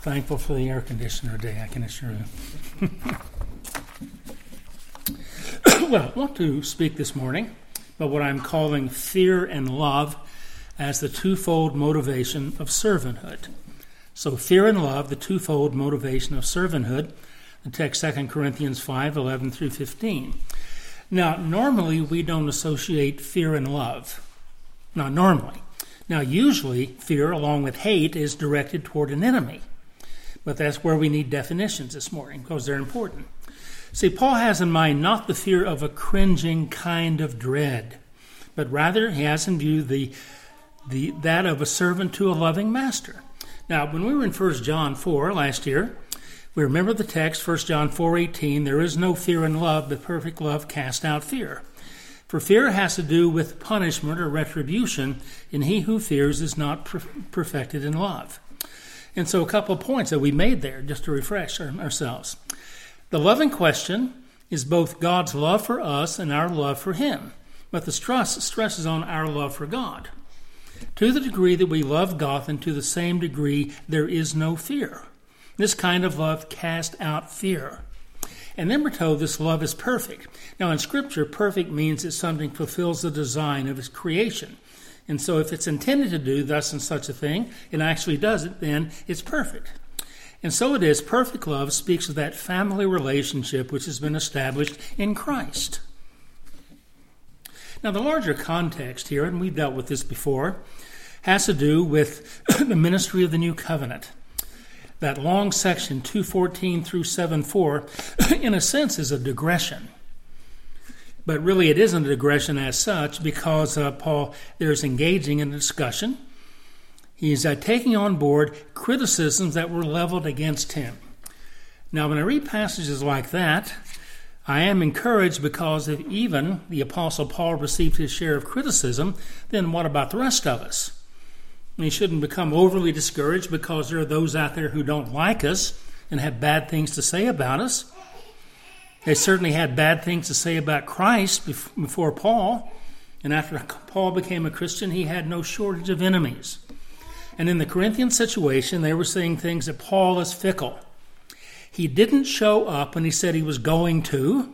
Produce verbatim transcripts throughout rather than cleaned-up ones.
thankful for the air conditioner day, I can assure you. Well, I want to speak this morning about what I'm calling fear and love as the twofold motivation of servanthood. So fear and love, the twofold motivation of servanthood. The text, Second Corinthians five, eleven through fifteen. Now, normally we don't associate fear and love. Not normally. Now, usually fear, along with hate, is directed toward an enemy. But that's where we need definitions this morning, because they're important. See, Paul has in mind not the fear of a cringing kind of dread, but rather he has in view the, the that of a servant to a loving master. Now, when we were in First John four last year, we remember the text, First John four eighteen, there is no fear in love, but perfect love casts out fear. For fear has to do with punishment or retribution, and he who fears is not per- perfected in love. And so a couple of points that we made there, just to refresh our, ourselves. The love in question is both God's love for us and our love for him, but the stress stresses on our love for God. To the degree that we love God, and to the same degree there is no fear. This kind of love casts out fear. And then we're told this love is perfect. Now in Scripture, perfect means that something fulfills the design of its creation. And so if it's intended to do thus and such a thing, it actually does it, then it's perfect. And so it is, perfect love speaks of that family relationship which has been established in Christ. Now the larger context here, and we've dealt with this before, has to do with the ministry of the new covenant. That long section, two fourteen through seven four, in a sense is a digression. But really it isn't a digression as such, because uh, Paul there is engaging in a discussion. He's uh, taking on board criticisms that were leveled against him. Now when I read passages like that, I am encouraged, because if even the Apostle Paul received his share of criticism, then what about the rest of us? We shouldn't become overly discouraged because there are those out there who don't like us and have bad things to say about us. They certainly had bad things to say about Christ before Paul. And after Paul became a Christian, he had no shortage of enemies. And in the Corinthian situation, they were saying things that Paul is fickle. He didn't show up when he said he was going to.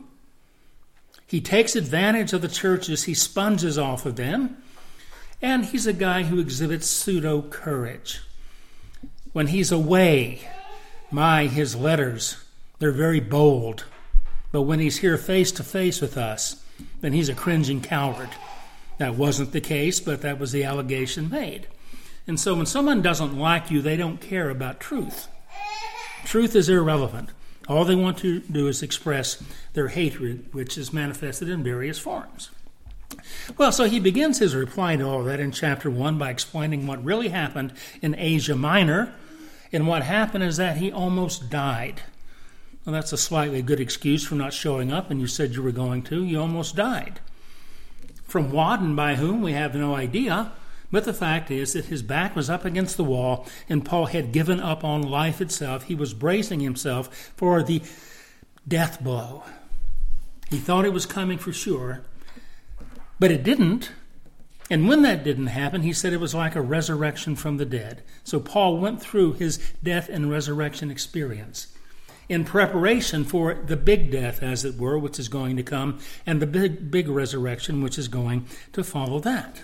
He takes advantage of the churches. He sponges off of them. And he's a guy who exhibits pseudo-courage. When he's away, my, his letters, they're very bold. But when he's here face-to-face with us, then he's a cringing coward. That wasn't the case, but that was the allegation made. And so when someone doesn't like you, they don't care about truth. Truth is irrelevant. All they want to do is express their hatred, which is manifested in various forms. Well, so he begins his reply to all that in chapter one by explaining what really happened in Asia Minor. And what happened is that he almost died. Well, that's a slightly good excuse for not showing up, and you said you were going to. You almost died. From what and by whom, we have no idea. But the fact is that his back was up against the wall, and Paul had given up on life itself. He was bracing himself for the death blow. He thought it was coming for sure, but it didn't. And when that didn't happen, he said it was like a resurrection from the dead. So Paul went through his death and resurrection experience in preparation for the big death, as it were, which is going to come, and the big, big resurrection, which is going to follow that.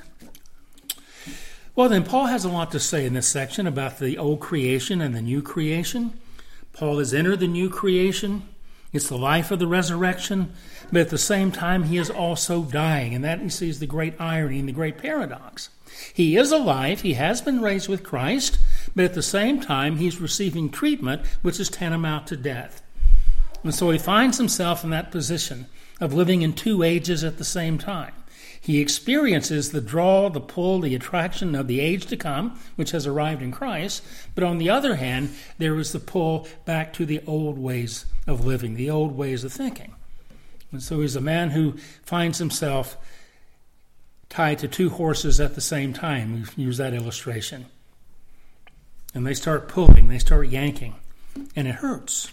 Well, then, Paul has a lot to say in this section about the old creation and the new creation. Paul has entered the new creation. It's the life of the resurrection, but at the same time, he is also dying, and that he sees the great irony and the great paradox. He is alive, he has been raised with Christ, but at the same time, he's receiving treatment which is tantamount to death. And so he finds himself in that position of living in two ages at the same time. He experiences the draw, the pull, the attraction of the age to come, which has arrived in Christ, but on the other hand, there is the pull back to the old ways of living, the old ways of thinking. And so he's a man who finds himself tied to two horses at the same time. We've used that illustration. And they start pulling, they start yanking, and it hurts.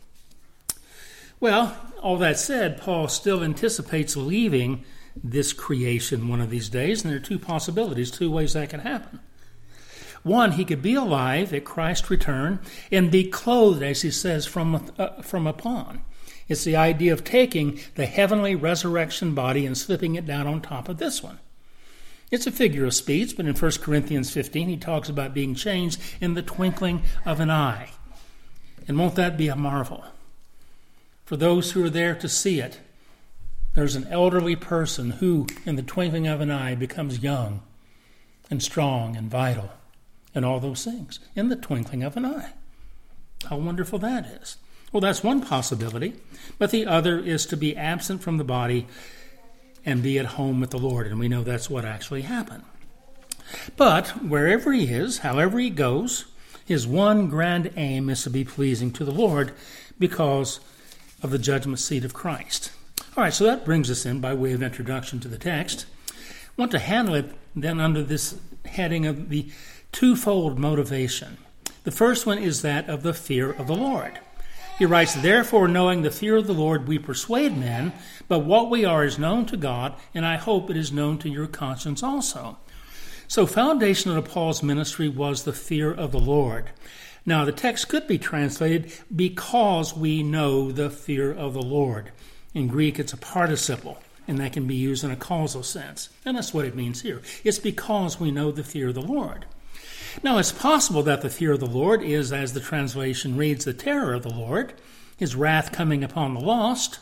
Well, all that said, Paul still anticipates leaving this creation one of these days, and there are two possibilities, two ways that can happen. One, he could be alive at Christ's return and be clothed, as he says, from, uh, from upon. It's the idea of taking the heavenly resurrection body and slipping it down on top of this one. It's a figure of speech, but in First Corinthians fifteen, he talks about being changed in the twinkling of an eye. And won't that be a marvel? For those who are there to see it, there's an elderly person who, in the twinkling of an eye, becomes young and strong and vital and all those things in the twinkling of an eye. How wonderful that is. Well, that's one possibility, but the other is to be absent from the body and be at home with the Lord, and we know that's what actually happened. But wherever he is, however he goes, his one grand aim is to be pleasing to the Lord because of the judgment seat of Christ. All right, so that brings us in by way of introduction to the text. I want to handle it then under this heading of the twofold motivation. The first one is that of the fear of the Lord. He writes, "Therefore, knowing the fear of the Lord, we persuade men, but what we are is known to God, and I hope it is known to your conscience also." So, foundational to Paul's ministry was the fear of the Lord. Now, the text could be translated, "because we know the fear of the Lord." In Greek, it's a participle, and that can be used in a causal sense. And that's what it means here. It's because we know the fear of the Lord. Now, it's possible that the fear of the Lord is, as the translation reads, the terror of the Lord, his wrath coming upon the lost.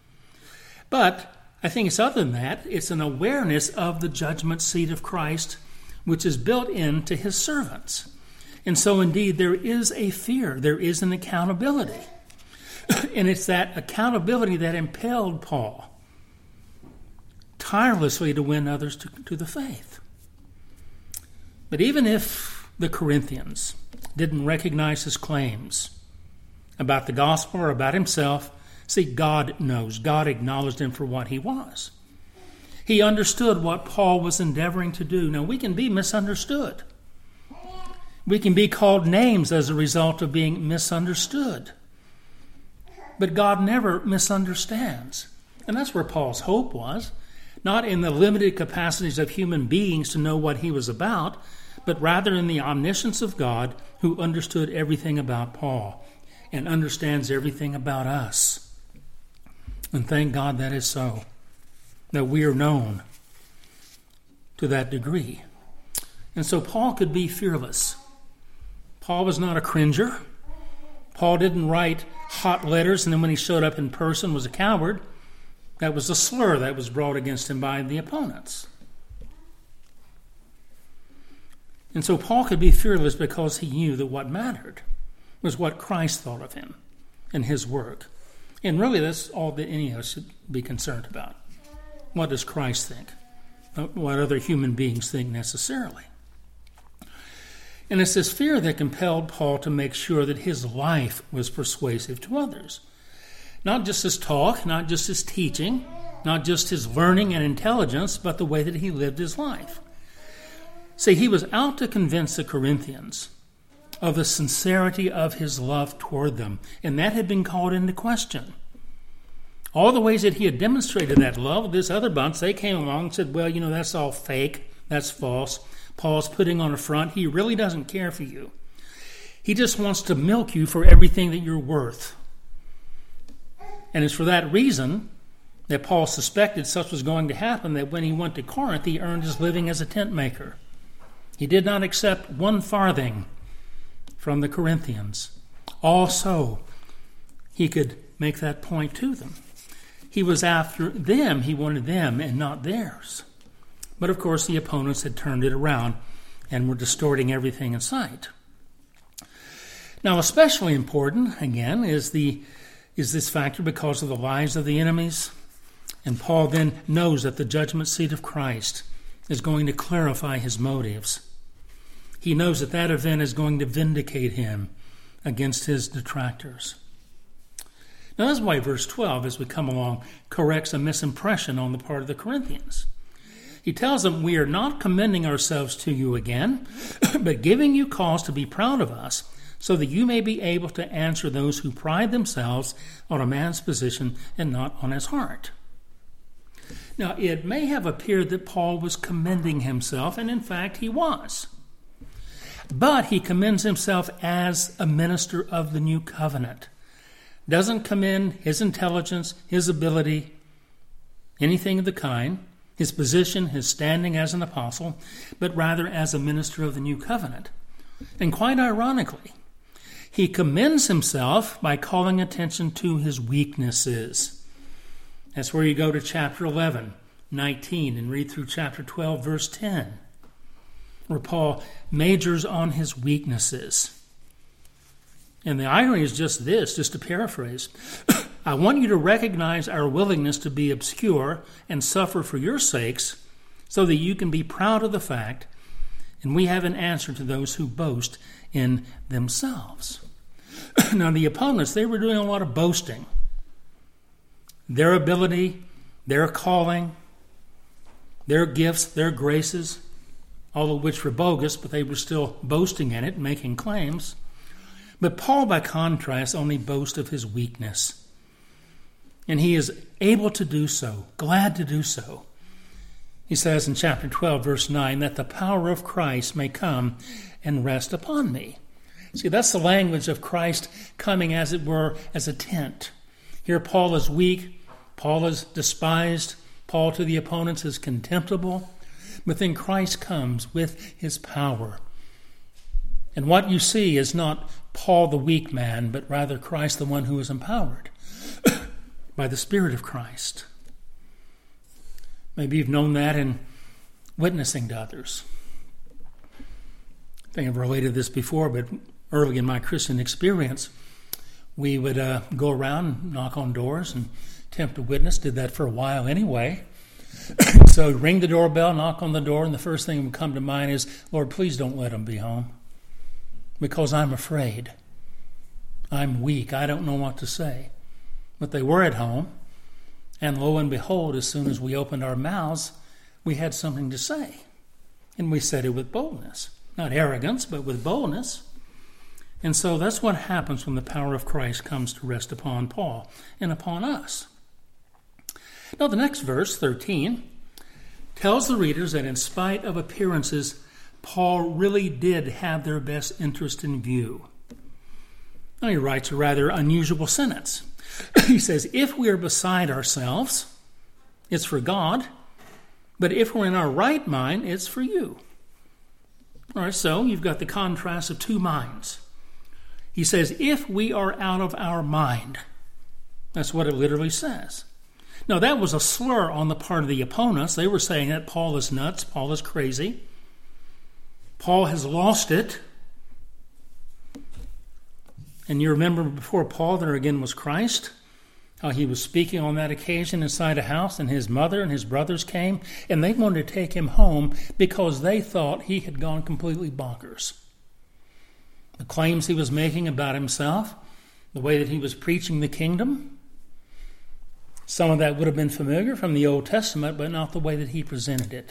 But I think it's other than that. It's an awareness of the judgment seat of Christ, which is built into his servants. And so, indeed, there is a fear. There is an accountability. And it's that accountability that impelled Paul tirelessly to win others to, to the faith. But even if the Corinthians didn't recognize his claims about the gospel or about himself, see, God knows. God acknowledged him for what he was. He understood what Paul was endeavoring to do. Now, we can be misunderstood. We can be called names as a result of being misunderstood. But God never misunderstands. And that's where Paul's hope was. Not in the limited capacities of human beings to know what he was about, but rather in the omniscience of God, who understood everything about Paul and understands everything about us. And thank God that is so, that we are known to that degree. And so Paul could be fearless. Paul was not a cringer. Paul didn't write hot letters and then when he showed up in person was a coward. That was a slur that was brought against him by the opponents. And so Paul could be fearless because he knew that what mattered was what Christ thought of him and his work. And really that's all that any of us should be concerned about. What does Christ think? Not what other human beings think necessarily. And it's this fear that compelled Paul to make sure that his life was persuasive to others. Not just his talk, not just his teaching, not just his learning and intelligence, but the way that he lived his life. See, he was out to convince the Corinthians of the sincerity of his love toward them, and that had been called into question. All the ways that he had demonstrated that love, this other bunch, they came along and said, well, you know, that's all fake, that's false. Paul's putting on a front. He really doesn't care for you. He just wants to milk you for everything that you're worth. And it's for that reason that Paul suspected such was going to happen, that when he went to Corinth, he earned his living as a tent maker. He did not accept one farthing from the Corinthians. Also, he could make that point to them. He was after them. He wanted them and not theirs. But of course, the opponents had turned it around and were distorting everything in sight. Now, especially important, again, is the is this factor because of the lives of the enemies. And Paul then knows that the judgment seat of Christ is going to clarify his motives. He knows that that event is going to vindicate him against his detractors. Now, that's why verse twelve, as we come along, corrects a misimpression on the part of the Corinthians. He tells them, we are not commending ourselves to you again, but giving you cause to be proud of us, so that you may be able to answer those who pride themselves on a man's position and not on his heart. Now, it may have appeared that Paul was commending himself, and in fact he was. But he commends himself as a minister of the new covenant. Doesn't commend his intelligence, his ability, anything of the kind, his position, his standing as an apostle, but rather as a minister of the new covenant. And quite ironically, he commends himself by calling attention to his weaknesses. That's where you go to chapter eleven, nineteen, and read through chapter twelve, verse ten, where Paul majors on his weaknesses. And the irony is just this, just to paraphrase. I want you to recognize our willingness to be obscure and suffer for your sakes so that you can be proud of the fact, and we have an answer to those who boast in themselves. Now, the opponents, they were doing a lot of boasting. Their ability, their calling, their gifts, their graces, all of which were bogus, but they were still boasting in it, making claims. But Paul, by contrast, only boasts of his weakness. And he is able to do so, glad to do so. He says in chapter twelve, verse nine, that the power of Christ may come and rest upon me. See, that's the language of Christ coming, as it were, as a tent. Here Paul is weak, Paul is despised, Paul to the opponents is contemptible, but then Christ comes with his power. And what you see is not Paul the weak man, but rather Christ the one who is empowered by the Spirit of Christ. Maybe you've known that in witnessing to others. I think I've related this before, but early in my Christian experience, we would uh, go around, knock on doors, and attempt to witness. Did that for a while anyway. So ring the doorbell, knock on the door, and the first thing that would come to mind is, Lord, please don't let them be home, because I'm afraid. I'm weak. I don't know what to say. But they were at home, and lo and behold, as soon as we opened our mouths, we had something to say. And we said it with boldness. Not arrogance, but with boldness. And so that's what happens when the power of Christ comes to rest upon Paul and upon us. Now the next verse, thirteen, tells the readers that in spite of appearances, Paul really did have their best interest in view. Now he writes a rather unusual sentence. He says, if we are beside ourselves, it's for God, but if we're in our right mind, it's for you. All right, so you've got the contrast of two minds. He says, if we are out of our mind. That's what it literally says. Now, that was a slur on the part of the opponents. They were saying that Paul is nuts, Paul is crazy. Paul has lost it. And you remember before Paul, there again was Christ, how he was speaking on that occasion inside a house, and his mother and his brothers came, and they wanted to take him home because they thought he had gone completely bonkers. The claims he was making about himself, the way that he was preaching the kingdom, some of that would have been familiar from the Old Testament, but not the way that he presented it.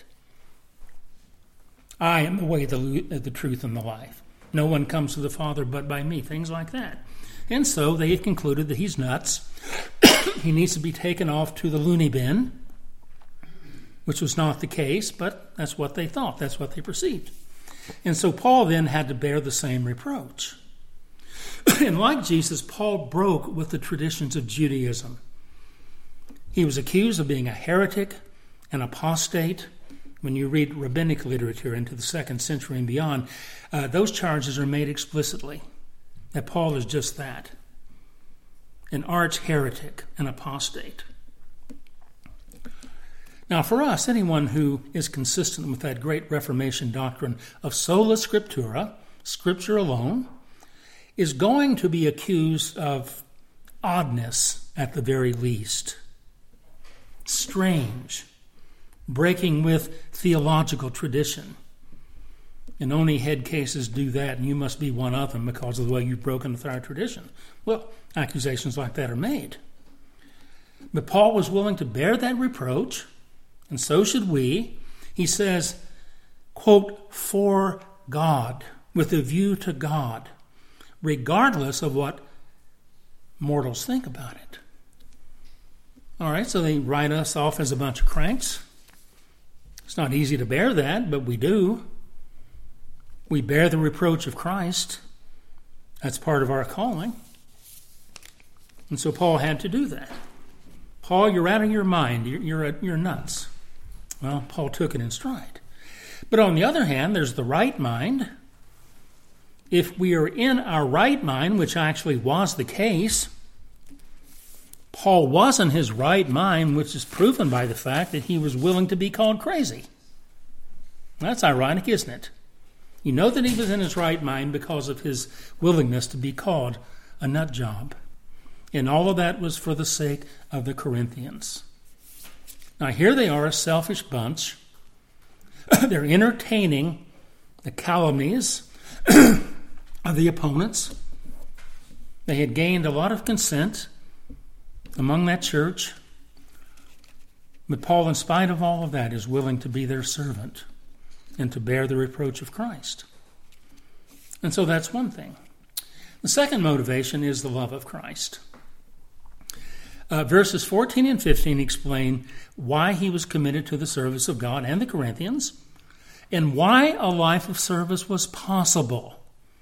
I am the way, the, the truth, and the life. No one comes to the Father but by me, things like that. And so they had concluded that he's nuts. He needs to be taken off to the loony bin, which was not the case, but that's what they thought. That's what they perceived. And so Paul then had to bear the same reproach. And like Jesus, Paul broke with the traditions of Judaism. He was accused of being a heretic, an apostate. When you read rabbinic literature into the second century and beyond, uh, those charges are made explicitly. That Paul is just that. An arch heretic, an apostate. Now for us, anyone who is consistent with that great Reformation doctrine of sola scriptura, Scripture alone, is going to be accused of oddness at the very least. Strange. Breaking with theological tradition. And only head cases do that, and you must be one of them because of the way you've broken with our tradition. Well, accusations like that are made. But Paul was willing to bear that reproach, and so should we. He says, quote, for God, with a view to God, regardless of what mortals think about it. All right, so they write us off as a bunch of cranks. It's not easy to bear that, but we do. We bear the reproach of Christ. That's part of our calling. And so Paul had to do that. Paul, you're out of your mind. You're, you're, you're nuts. Well, Paul took it in stride. But on the other hand, there's the right mind. If we are in our right mind, which actually was the case, Paul was in his right mind, which is proven by the fact that he was willing to be called crazy. That's ironic, isn't it? You know that he was in his right mind because of his willingness to be called a nut job. And all of that was for the sake of the Corinthians. Now here they are, a selfish bunch. They're entertaining the calumnies of the opponents. They had gained a lot of consent among that church. But Paul, in spite of all of that, is willing to be their servant and to bear the reproach of Christ. And so that's one thing. The second motivation is the love of Christ. Uh, verses fourteen and fifteen explain why he was committed to the service of God and the Corinthians, and why a life of service was possible,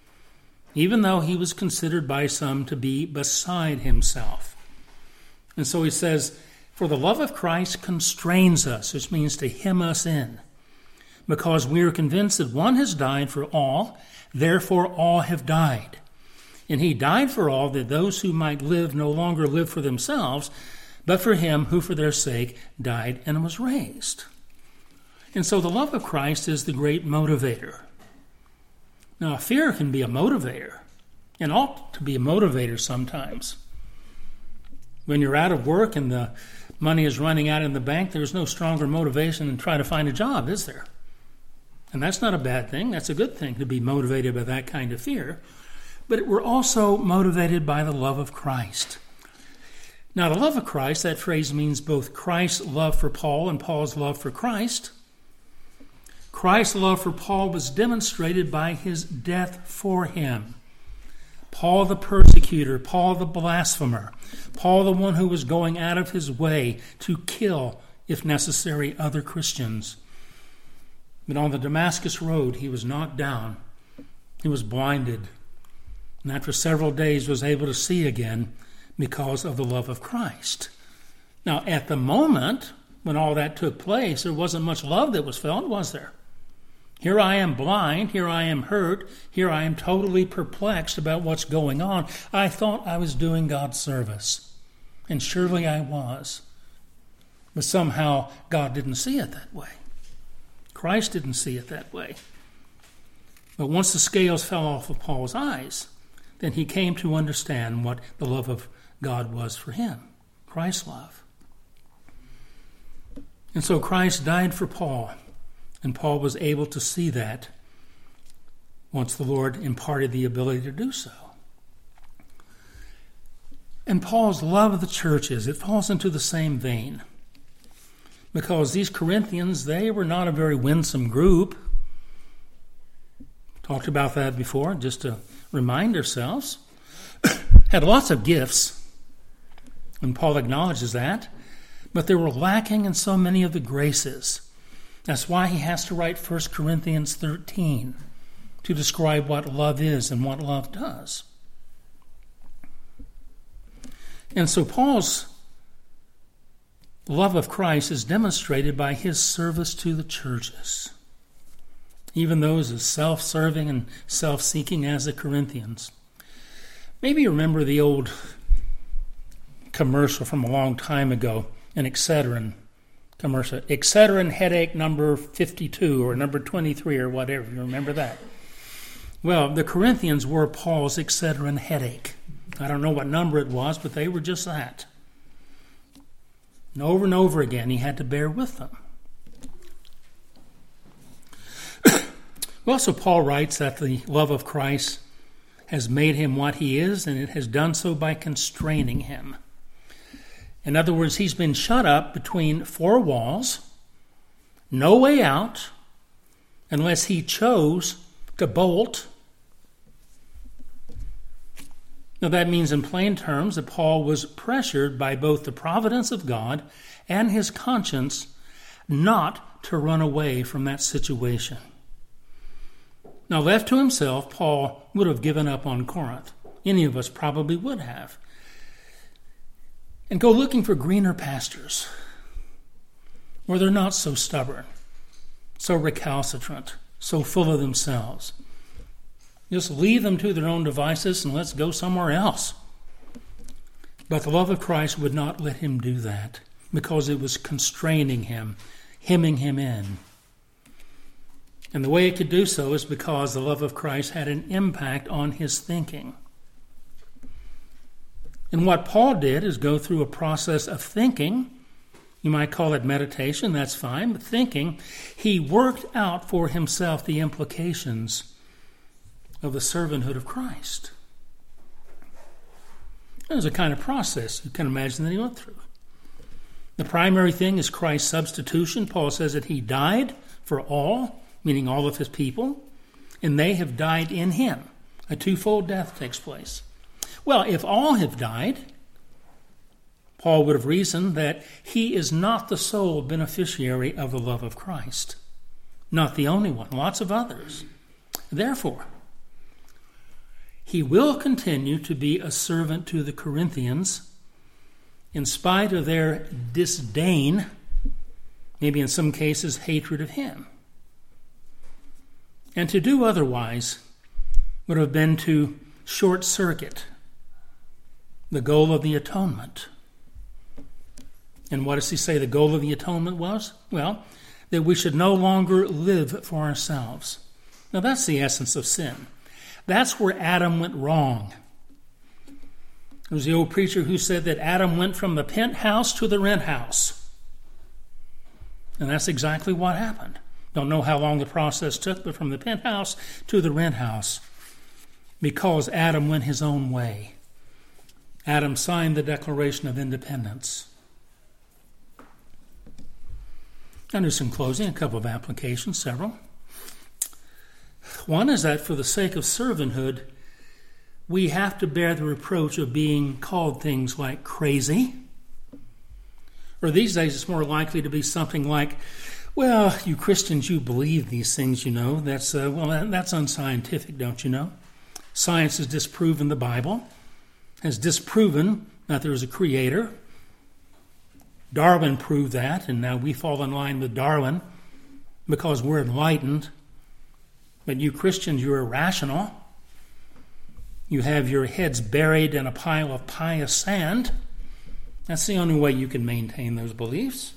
even though he was considered by some to be beside himself. And so he says, for the love of Christ constrains us, which means to hem us in, because we are convinced that one has died for all, therefore all have died. And he died for all, that those who might live no longer live for themselves, but for him who for their sake died and was raised. And so the love of Christ is the great motivator. Now, fear can be a motivator, and ought to be a motivator sometimes. When you're out of work and the money is running out in the bank, there's no stronger motivation than try to find a job, is there? And that's not a bad thing. That's a good thing to be motivated by that kind of fear. But we're also motivated by the love of Christ. Now, the love of Christ, that phrase means both Christ's love for Paul and Paul's love for Christ. Christ's love for Paul was demonstrated by his death for him. Paul the persecutor, Paul the blasphemer, Paul the one who was going out of his way to kill, if necessary, other Christians. But on the Damascus road, he was knocked down. He was blinded. And after several days was able to see again because of the love of Christ. Now, at the moment when all that took place, there wasn't much love that was felt, was there? Here I am blind, here I am hurt, here I am totally perplexed about what's going on. I thought I was doing God's service, and surely I was. But somehow God didn't see it that way. Christ didn't see it that way. But once the scales fell off of Paul's eyes, then he came to understand what the love of God was for him, Christ's love. And so Christ died for Paul, and Paul was able to see that once the Lord imparted the ability to do so. And Paul's love of the churches, it falls into the same vein. Because these Corinthians, they were not a very winsome group. Talked about that before, just to remind ourselves. Had lots of gifts, and Paul acknowledges that, but they were lacking in so many of the graces. That's why he has to write First Corinthians thirteen to describe what love is and what love does. And so Paul's love of Christ is demonstrated by his service to the churches, even those as self-serving and self-seeking as the Corinthians. Maybe you remember the old commercial from a long time ago, an Excedrin commercial. Excedrin headache number fifty-two or number twenty-three or whatever. You remember that? Well, the Corinthians were Paul's Excedrin headache. I don't know what number it was, but they were just that. And over and over again, he had to bear with them. Well, so Paul writes that the love of Christ has made him what he is, and it has done so by constraining him. In other words, he's been shut up between four walls, no way out, unless he chose to bolt. Now that means in plain terms that Paul was pressured by both the providence of God and his conscience not to run away from that situation. Now, left to himself, Paul would have given up on Corinth. Any of us probably would have. And go looking for greener pastures where they're not so stubborn, so recalcitrant, so full of themselves. Just leave them to their own devices and let's go somewhere else. But the love of Christ would not let him do that because it was constraining him, hemming him in. And the way it could do so is because the love of Christ had an impact on his thinking. And what Paul did is go through a process of thinking. You might call it meditation, that's fine, but thinking. He worked out for himself the implications of the servanthood of Christ. It was a kind of process you can imagine that he went through. The primary thing is Christ's substitution. Paul says that he died for all, meaning all of his people, and they have died in him. A twofold death takes place. Well, if all have died, Paul would have reasoned that he is not the sole beneficiary of the love of Christ. Not the only one, lots of others. Therefore, he will continue to be a servant to the Corinthians in spite of their disdain, maybe in some cases hatred of him. And to do otherwise would have been to short-circuit the goal of the atonement. And what does he say the goal of the atonement was? Well, that we should no longer live for ourselves. Now that's the essence of sin. That's where Adam went wrong. There was the old preacher who said that Adam went from the penthouse to the rent house. And that's exactly what happened. Don't know how long the process took, but from the penthouse to the rent house, because Adam went his own way. Adam signed the Declaration of Independence. And there's some closing, a couple of applications, several. One is that for the sake of servanthood, we have to bear the reproach of being called things like crazy. Or these days it's more likely to be something like, well, you Christians, you believe these things, you know. That's uh, well, that, that's unscientific, don't you know? Science has disproven the Bible, has disproven that there is a creator. Darwin proved that, and now we fall in line with Darwin because we're enlightened. But you Christians, you're irrational. You have your heads buried in a pile of pious sand. That's the only way you can maintain those beliefs.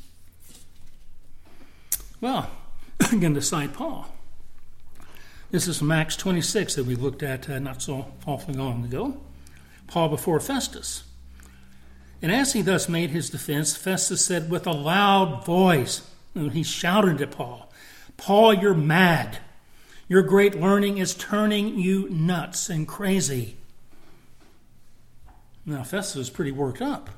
Well, I'm going to cite Paul. This is from Acts twenty-six that we looked at uh, not so awfully long ago. Paul before Festus. And as he thus made his defense, Festus said with a loud voice, and he shouted at Paul, Paul, you're mad. Your great learning is turning you nuts and crazy. Now, Festus was pretty worked up.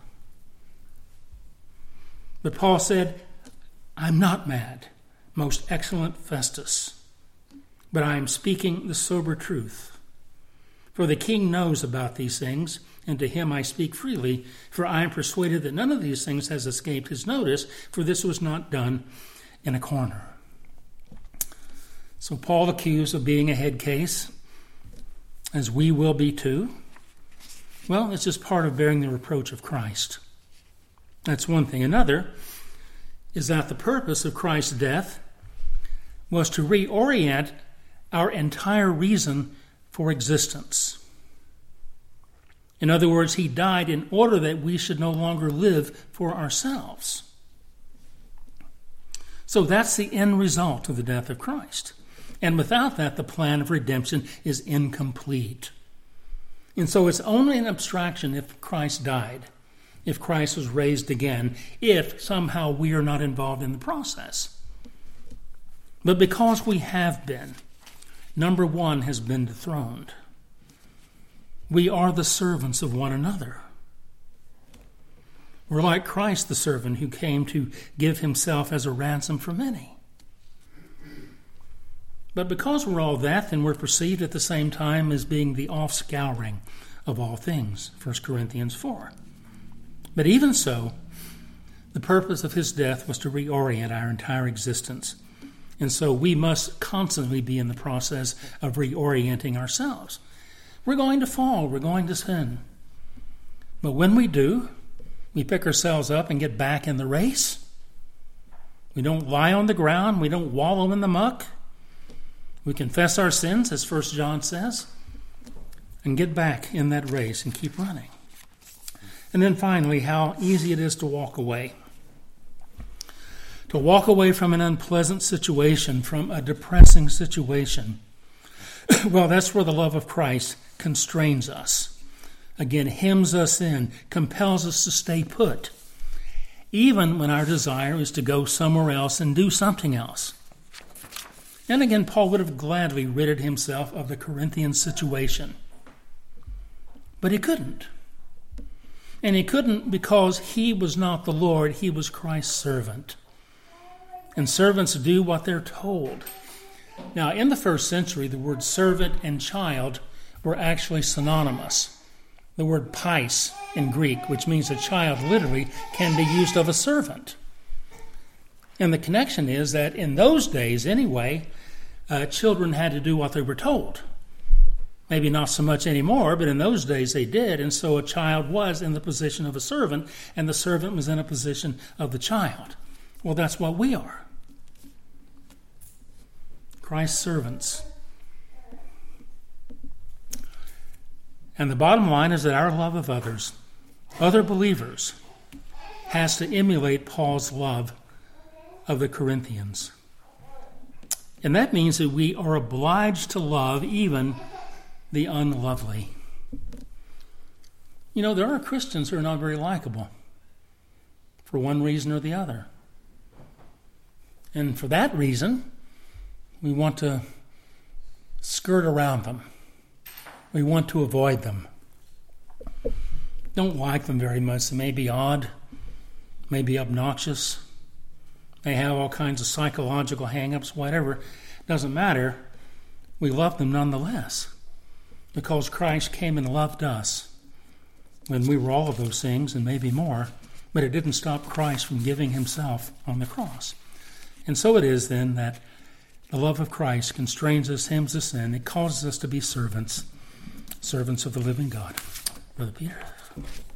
But Paul said, I'm not mad, most excellent Festus, but I am speaking the sober truth. For the king knows about these things, and to him I speak freely, for I am persuaded that none of these things has escaped his notice, for this was not done in a corner. So Paul accused of being a head case, as we will be too. Well, it's just part of bearing the reproach of Christ. That's one thing. Another is that the purpose of Christ's death was to reorient our entire reason for existence. In other words, he died in order that we should no longer live for ourselves. So that's the end result of the death of Christ. And without that, the plan of redemption is incomplete. And so it's only an abstraction if Christ died, if Christ was raised again, if somehow we are not involved in the process. But because we have been, number one has been dethroned. We are the servants of one another. We're like Christ, the servant who came to give himself as a ransom for many. But because we're all that, then we're perceived at the same time as being the offscouring of all things, First Corinthians four. But even so, the purpose of his death was to reorient our entire existence And so we must constantly be in the process of reorienting ourselves. We're going to fall. We're going to sin. But when we do, we pick ourselves up and get back in the race. We don't lie on the ground. We don't wallow in the muck. We confess our sins, as First John says, and get back in that race and keep running. And then finally, how easy it is to walk away. To walk away from an unpleasant situation, from a depressing situation. Well, that's where the love of Christ constrains us. Again, hems us in, compels us to stay put, even when our desire is to go somewhere else and do something else. And again, Paul would have gladly ridded himself of the Corinthian situation. But he couldn't. And he couldn't because he was not the Lord, he was Christ's servant. And servants do what they're told. Now, in the first century, the word servant and child were actually synonymous. The word pais in Greek, which means a child literally, can be used of a servant. And the connection is that in those days, anyway, uh, children had to do what they were told. Maybe not so much anymore, but in those days they did. And so a child was in the position of a servant, and the servant was in a position of the child. Well, that's what we are. Christ's servants. And the bottom line is that our love of others, other believers, has to emulate Paul's love of the Corinthians. And that means that we are obliged to love even the unlovely. You know, there are Christians who are not very likable for one reason or the other. And for that reason, we want to skirt around them. We want to avoid them. Don't like them very much. They may be odd, may be obnoxious, may have all kinds of psychological hang-ups, whatever. Doesn't matter. We love them nonetheless because Christ came and loved us when we were all of those things and maybe more, but it didn't stop Christ from giving himself on the cross. And so it is then that the love of Christ constrains us, hems us in. It causes us to be servants, servants of the living God. Brother Peter.